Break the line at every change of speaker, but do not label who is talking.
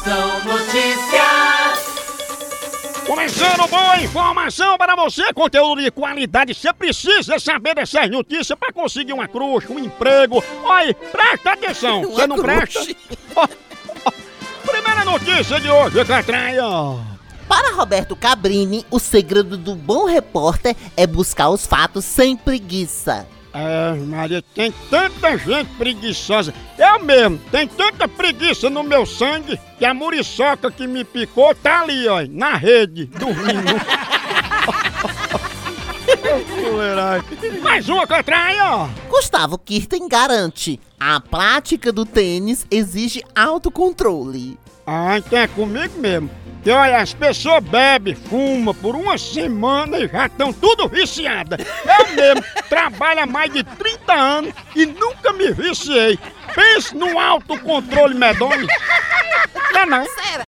Moção Notícias.
Começando boa informação para você, conteúdo de qualidade. Você precisa saber dessas notícias para conseguir uma crush, um emprego. Olha, presta atenção, você não presta? Primeira notícia de hoje, Catraia.
Para Roberto Cabrini, o segredo do bom repórter é buscar os fatos sem preguiça.
Maria, tem tanta gente preguiçosa. Eu mesmo, tem tanta preguiça no meu sangue que a muriçoca que me picou tá ali, ó, na rede, dormindo. Mais uma, Catraia.
Gustavo Kirten garante: a prática do tênis exige autocontrole.
Então é comigo mesmo. E olha, as pessoas bebem, fumam por uma semana e já estão tudo viciadas. Eu mesmo trabalho há mais de 30 anos e nunca me viciei. Pense num autocontrole medonho. Não é não?